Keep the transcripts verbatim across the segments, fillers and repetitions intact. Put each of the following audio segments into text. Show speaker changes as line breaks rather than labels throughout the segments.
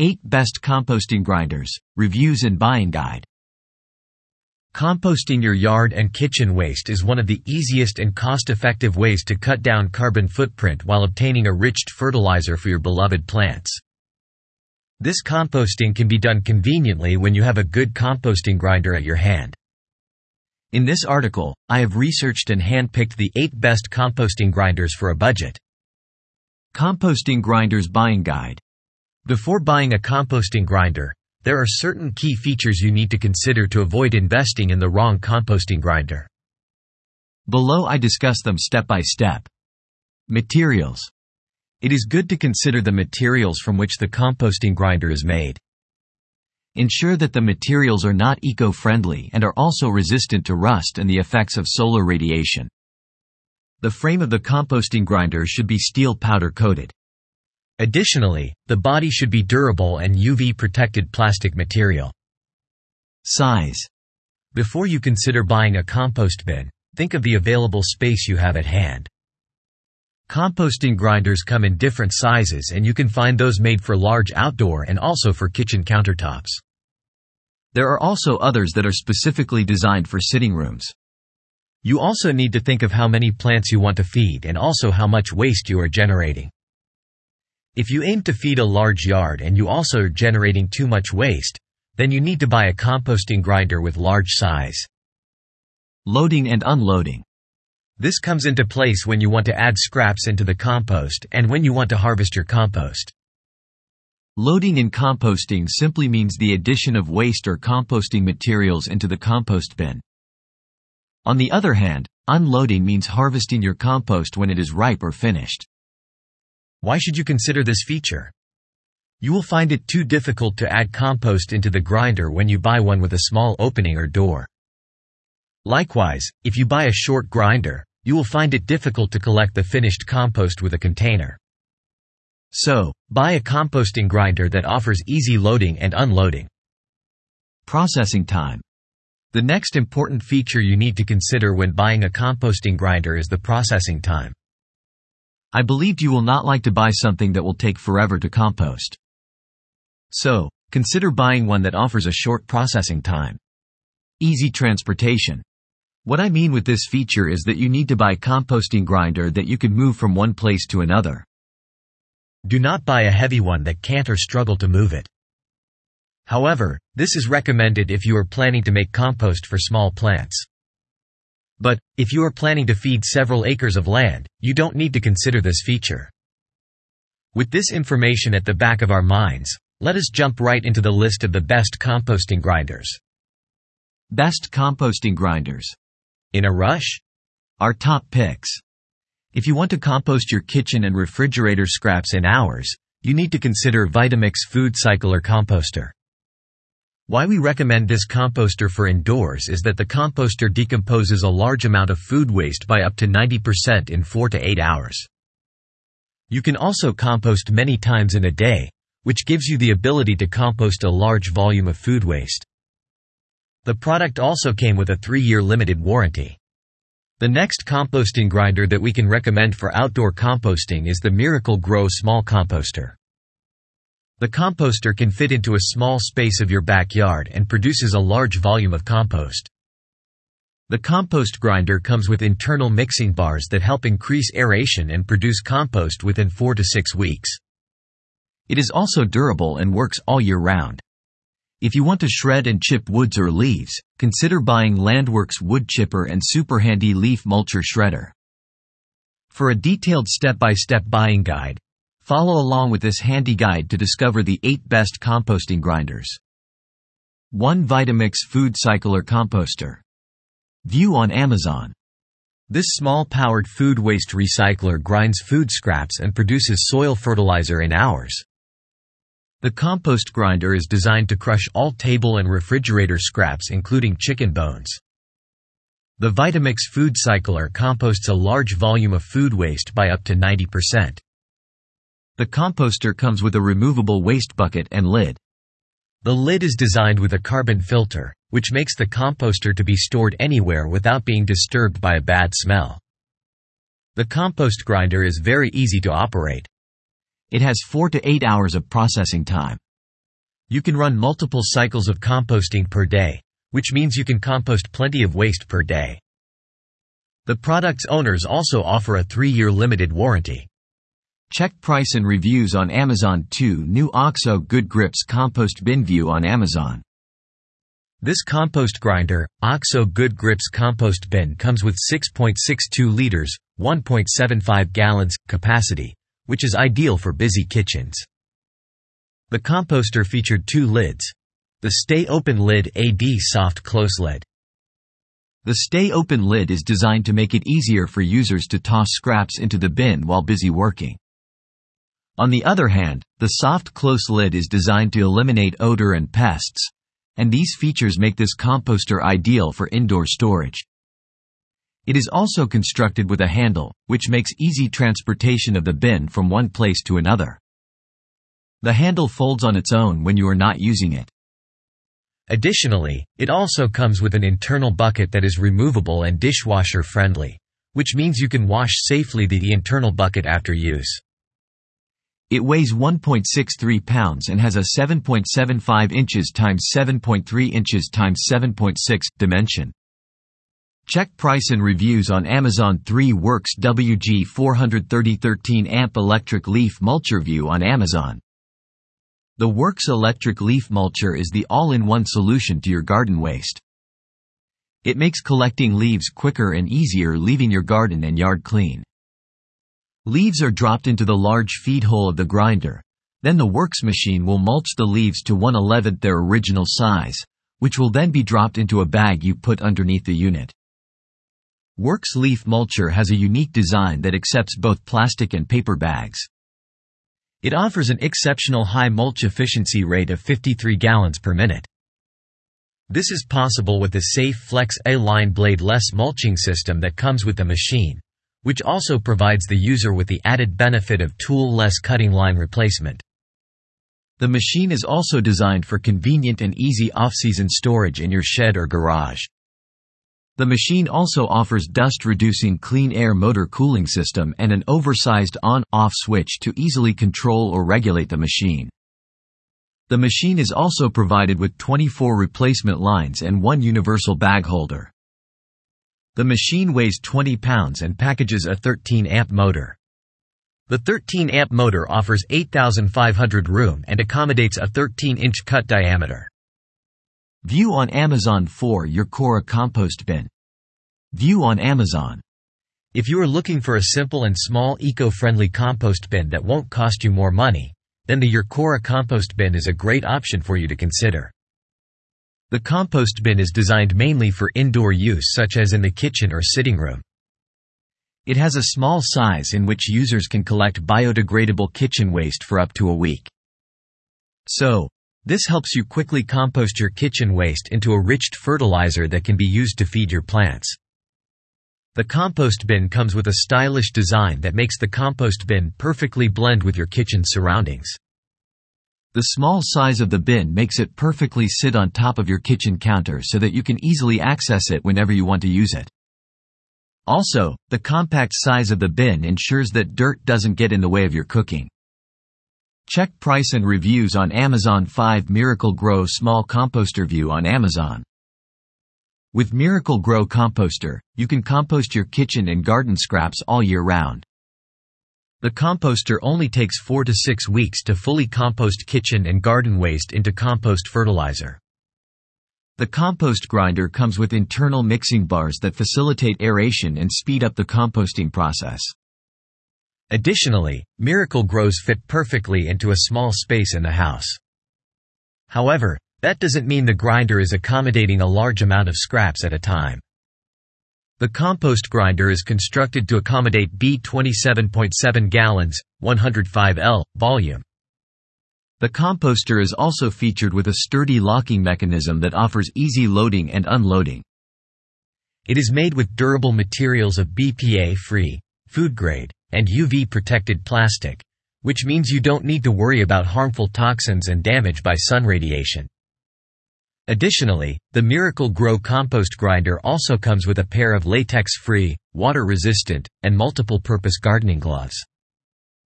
eight Best Composting Grinders, Reviews and Buying Guide.
Composting your yard and kitchen waste is one of the easiest and cost-effective ways to cut down carbon footprint while obtaining a rich fertilizer for your beloved plants. This composting can be done conveniently when you have a good composting grinder at your hand. In this article, I have researched and handpicked the eight best composting grinders for a budget.
Composting Grinders Buying Guide.
Before buying a composting grinder, there are certain key features you need to consider to avoid investing in the wrong composting grinder.
Below I discuss them step by step. Materials. It is good to consider the materials from which the composting grinder is made. Ensure that the materials are not eco-friendly and are also resistant to rust and the effects of solar radiation. The frame of the composting grinder should be steel powder coated.
Additionally, the body should be durable and U V-protected plastic material.
Size.
Before you consider buying a compost bin, think of the available space you have at hand. Composting grinders come in different sizes, and you can find those made for large outdoor and also for kitchen countertops.
There are also others that are specifically designed for sitting rooms.
You also need to think of how many plants you want to feed and also how much waste you are generating. If you aim to feed a large yard and you also are generating too much waste, then you need to buy a composting grinder with large size.
Loading and unloading.
This comes into place when you want to add scraps into the compost and when you want to harvest your compost.
Loading in composting simply means the addition of waste or composting materials into the compost bin. On the other hand, unloading means harvesting your compost when it is ripe or finished.
Why should you consider this feature? You will find it too difficult to add compost into the grinder when you buy one with a small opening or door. Likewise, if you buy a short grinder, you will find it difficult to collect the finished compost with a container. So, buy a composting grinder that offers easy loading and unloading.
Processing time.
The next important feature you need to consider when buying a composting grinder is the processing time.
I believed you will not like to buy something that will take forever to compost. So, consider buying one that offers a short processing time. Easy transportation. What I mean with this feature is that you need to buy a composting grinder that you can move from one place to another.
Do not buy a heavy one that can't or struggle to move it. However, this is recommended if you are planning to make compost for small plants. But, if you are planning to feed several acres of land, you don't need to consider this feature. With this information at the back of our minds, let us jump right into the list of the best composting grinders.
Best composting grinders.
In a rush?
Our top picks. If you want to compost your kitchen and refrigerator scraps in hours, you need to consider Vitamix Food Cycler Composter. Why we recommend this composter for indoors is that the composter decomposes a large amount of food waste by up to ninety percent in four to eight hours. You can also compost many times in a day, which gives you the ability to compost a large volume of food waste. The product also came with a three-year limited warranty. The next composting grinder that we can recommend for outdoor composting is the Miracle Grow Small Composter. The composter can fit into a small space of your backyard and produces a large volume of compost. The compost grinder comes with internal mixing bars that help increase aeration and produce compost within four to six weeks. It is also durable and works all year round. If you want to shred and chip woods or leaves, consider buying Landworks Wood Chipper and Super Handy Leaf Mulcher Shredder. For a detailed step-by-step buying guide, follow along with this handy guide to discover the eight best composting grinders. one Vitamix Food Cycler Composter. View on Amazon. This small-powered food waste recycler grinds food scraps and produces soil fertilizer in hours. The compost grinder is designed to crush all table and refrigerator scraps including chicken bones. The Vitamix Food Cycler composts a large volume of food waste by up to ninety percent. The composter comes with a removable waste bucket and lid. The lid is designed with a carbon filter, which makes the composter to be stored anywhere without being disturbed by a bad smell. The compost grinder is very easy to operate. It has four to eight hours of processing time. You can run multiple cycles of composting per day, which means you can compost plenty of waste per day. The product's owners also offer a three-year limited warranty.
Check price and reviews on Amazon. two New OXO Good Grips Compost Bin View on Amazon.
This compost grinder, OXO Good Grips Compost Bin, comes with six point six two liters, one point seven five gallons, capacity, which is ideal for busy kitchens. The composter featured two lids. The Stay Open Lid A D Soft Close Lid.
The Stay Open lid is designed to make it easier for users to toss scraps into the bin while busy working. On the other hand, the Soft Close lid is designed to eliminate odor and pests, and these features make this composter ideal for indoor storage. It is also constructed with a handle, which makes easy transportation of the bin from one place to another. The handle folds on its own when you are not using it.
Additionally, it also comes with an internal bucket that is removable and dishwasher friendly, which means you can wash safely the, the internal bucket after use.
It weighs one point six three pounds and has a seven point seven five inches times seven point three inches times seven point six dimension. Check price and reviews on Amazon. three Works W G four thirty thirteen amp Electric Leaf Mulcher View on Amazon. The Works Electric Leaf Mulcher is the all-in-one solution to your garden waste. It makes collecting leaves quicker and easier, leaving your garden and yard clean. Leaves are dropped into the large feed hole of the grinder. Then the Works machine will mulch the leaves to one eleventh their original size, which will then be dropped into a bag you put underneath the unit. Works Leaf Mulcher has a unique design that accepts both plastic and paper bags. It offers an exceptional high mulch efficiency rate of fifty-three gallons per minute. This is possible with the safe Flex A-line blade-less mulching system that comes with the machine, which also provides the user with the added benefit of tool-less cutting line replacement. The machine is also designed for convenient and easy off-season storage in your shed or garage. The machine also offers dust-reducing clean air motor cooling system and an oversized on-off switch to easily control or regulate the machine. The machine is also provided with twenty-four replacement lines and one universal bag holder. The machine weighs twenty pounds and packages a thirteen amp motor. The thirteen amp motor offers eight thousand five hundred room and accommodates a thirteen inch cut diameter. View on Amazon. four Yorkora Compost Bin. View on Amazon. If you are looking for a simple and small eco-friendly compost bin that won't cost you more money, then the Yorkora Compost Bin is a great option for you to consider. The compost bin is designed mainly for indoor use, such as in the kitchen or sitting room. It has a small size in which users can collect biodegradable kitchen waste for up to a week. So, this helps you quickly compost your kitchen waste into a rich fertilizer that can be used to feed your plants. The compost bin comes with a stylish design that makes the compost bin perfectly blend with your kitchen surroundings. The small size of the bin makes it perfectly sit on top of your kitchen counter so that you can easily access it whenever you want to use it. Also, the compact size of the bin ensures that dirt doesn't get in the way of your cooking. Check price and reviews on Amazon. five Miracle Grow Small Composter View on Amazon. With Miracle Grow Composter, you can compost your kitchen and garden scraps all year round. The composter only takes four to six weeks to fully compost kitchen and garden waste into compost fertilizer. The compost grinder comes with internal mixing bars that facilitate aeration and speed up the composting process. Additionally, Miracle Grows fit perfectly into a small space in the house. However, that doesn't mean the grinder is accommodating a large amount of scraps at a time. The compost grinder is constructed to accommodate B twenty-seven point seven gallons, one hundred five liters, volume. The composter is also featured with a sturdy locking mechanism that offers easy loading and unloading. It is made with durable materials of B P A-free, food-grade, and U V-protected plastic, which means you don't need to worry about harmful toxins and damage by sun radiation. Additionally, the Miracle Grow Compost Grinder also comes with a pair of latex-free, water-resistant, and multiple-purpose gardening gloves.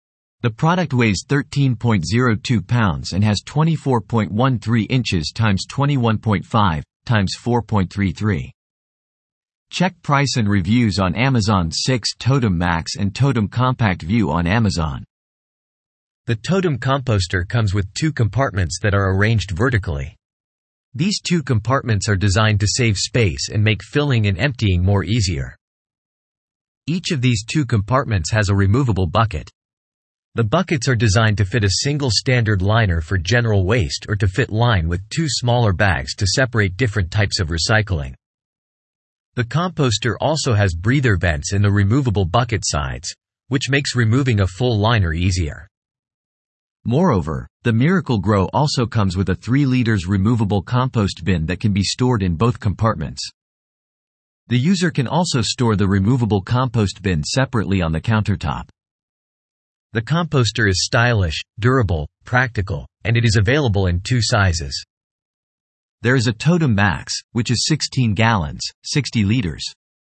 The product weighs thirteen point zero two pounds and has twenty-four point one three inches times twenty-one point five times four point three three. Check price and reviews on Amazon. Six Totem Max and Totem Compact View on Amazon.
The Totem composter comes with two compartments that are arranged vertically. These two compartments are designed to save space and make filling and emptying more easier. Each of these two compartments has a removable bucket. The buckets are designed to fit a single standard liner for general waste or to fit line with two smaller bags to separate different types of recycling. The composter also has breather vents in the removable bucket sides, which makes removing a full liner easier.
Moreover, the Miracle-Gro also comes with a three liters removable compost bin that can be stored in both compartments. The user can also store the removable compost bin separately on the countertop.
The composter is stylish, durable, practical, and it is available in two sizes.
There is a Totem Max, which is sixteen gallons, sixty liters.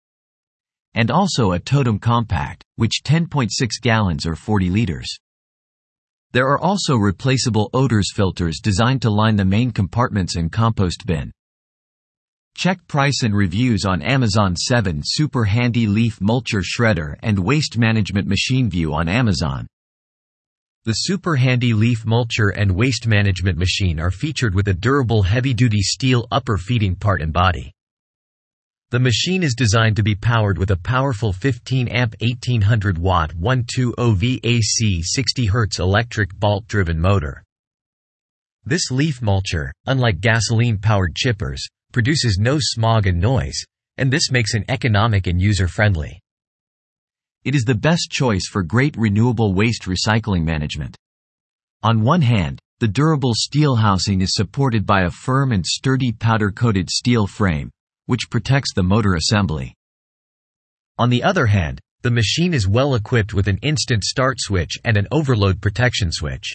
And also a Totem Compact, which ten point six gallons or forty liters. There are also replaceable odors filters designed to line the main compartments and compost bin. Check price and reviews on Amazon. Seven Super Handy Leaf Mulcher Shredder and Waste Management Machine View on Amazon. The Super Handy Leaf Mulcher and Waste Management Machine are featured with a durable heavy-duty steel upper feeding part and body. The machine is designed to be powered with a powerful fifteen amp eighteen hundred watt one twenty volt A C sixty hertz electric bolt-driven motor. This leaf mulcher, unlike gasoline-powered chippers, produces no smog and noise, and this makes it economic and user-friendly. It is the best choice for great renewable waste recycling management. On one hand, the durable steel housing is supported by a firm and sturdy powder-coated steel frame, which protects the motor assembly. On the other hand, the machine is well equipped with an instant start switch and an overload protection switch.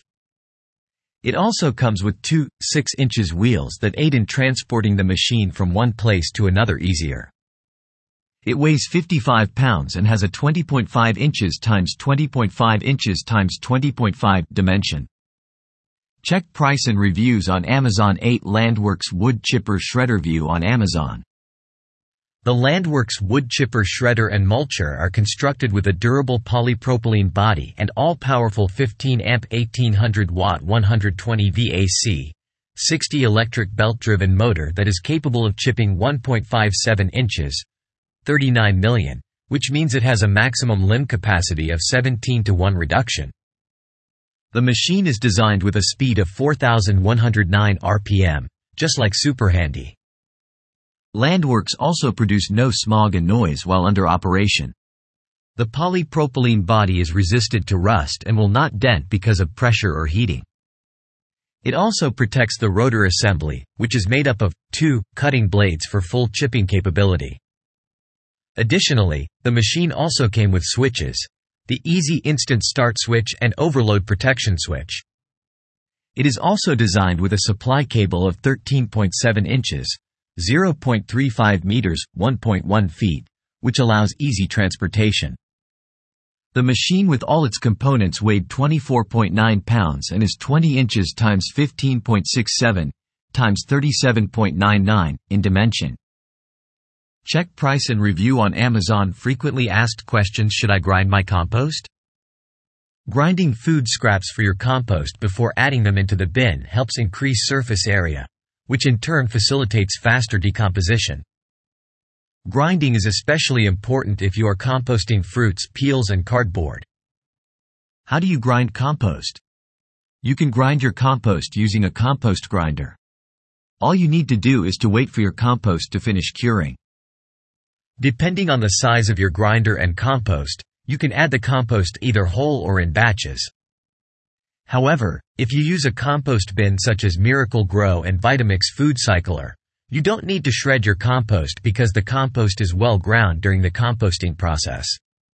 It also comes with two six inches wheels that aid in transporting the machine from one place to another easier. It weighs fifty-five pounds and has a twenty point five inches times twenty point five inches times twenty point five dimension. Check price and reviews on Amazon. Eight Landworks Wood Chipper Shredder View on Amazon. The Landworks Wood Chipper Shredder and Mulcher are constructed with a durable polypropylene body and all-powerful fifteen amp eighteen hundred watt one hundred twenty volt A C sixty electric belt-driven motor that is capable of chipping one point five seven inches, thirty-nine million, which means it has a maximum limb capacity of seventeen to one reduction. The machine is designed with a speed of four thousand one hundred nine R P M, just like Super Handy. Landworks also produce no smog and noise while under operation. The polypropylene body is resistant to rust and will not dent because of pressure or heating. It also protects the rotor assembly, which is made up of two cutting blades for full chipping capability. Additionally, the machine also came with switches, the Easy Instant Start switch and overload protection switch. It is also designed with a supply cable of thirteen point seven inches, zero point three five meters, one point one feet, which allows easy transportation. The machine with all its components weighed twenty-four point nine pounds and is twenty inches times fifteen point six seven times thirty-seven point nine nine in dimension. Check price and review on Amazon. Frequently asked questions: should I grind my compost? Grinding food scraps for your compost before adding them into the bin helps increase surface area, which in turn facilitates faster decomposition. Grinding is especially important if you are composting fruits, peels, and cardboard. How do you grind compost? You can grind your compost using a compost grinder. All you need to do is to wait for your compost to finish curing. Depending on the size of your grinder and compost, you can add the compost either whole or in batches. However, if you use a compost bin such as Miracle-Gro and Vitamix Food Cycler, you don't need to shred your compost because the compost is well ground during the composting process.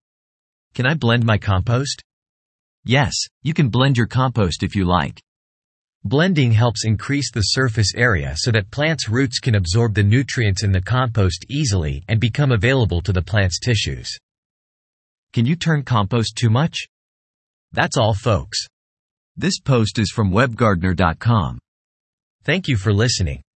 Can I blend my compost? Yes, you can blend your compost if you like. Blending helps increase the surface area so that plants' roots can absorb the nutrients in the compost easily and become available to the plant's tissues. Can you turn compost too much?
That's all, folks.
This post is from web gardener dot com.
Thank you for listening.